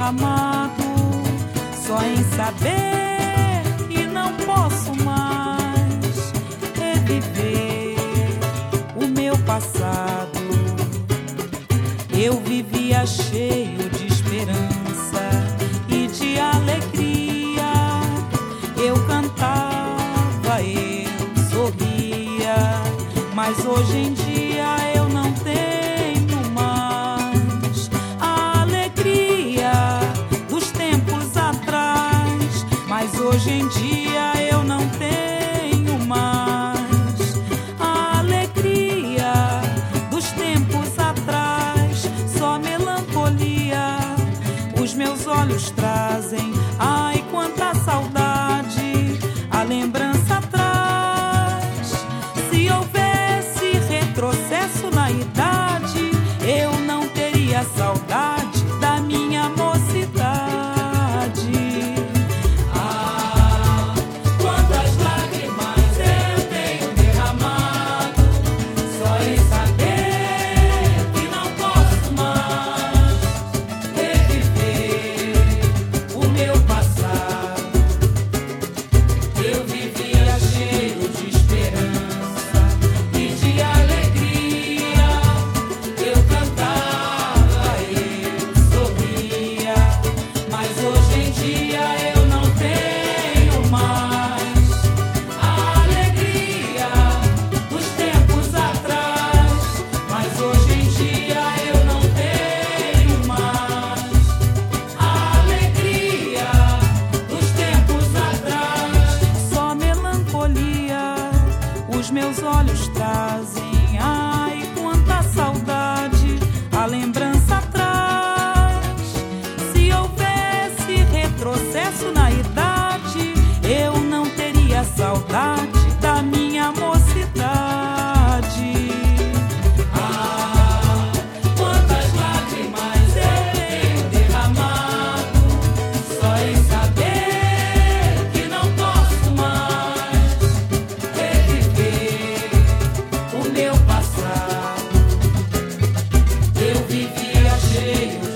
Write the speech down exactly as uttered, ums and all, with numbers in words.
derramado, só em saber que não posso mais reviver o meu passado. Eu vivia cheio de esperança e de alegria. Eu cantava, eu sorria, mas hoje em dia eu não tenho mais a alegria dos tempos atrás. Mas hoje em dia eu não tenho mais a alegria dos tempos atrás. Só melancolia os meus olhos trazem. Ai, quanta saudade a lembrança traz. Se houvesse retrocesso na idade, eu não teria saudade da minha mocidade. Ah, quantas lágrimas eu tenho derramado, só em saber que não posso mais reviver o meu passado. Eu vivia cheio de esperança e de alegria. Eu cantava, eu sorria, mas hoje em dia eu não tenho mais a alegria dos tempos atrás. Mas hoje em dia eu não tenho mais a alegria dos tempos atrás. Só melancolia os meus olhos trazem. Ai, quanta saudade a lembrança traz. Se houvesse retrocesso na idade, eu não teria saudade da minha mocidade. Ah, quantas lágrimas eu tenho derramado, só em saber que não posso mais reviver o meu passado. Eu vivia cheio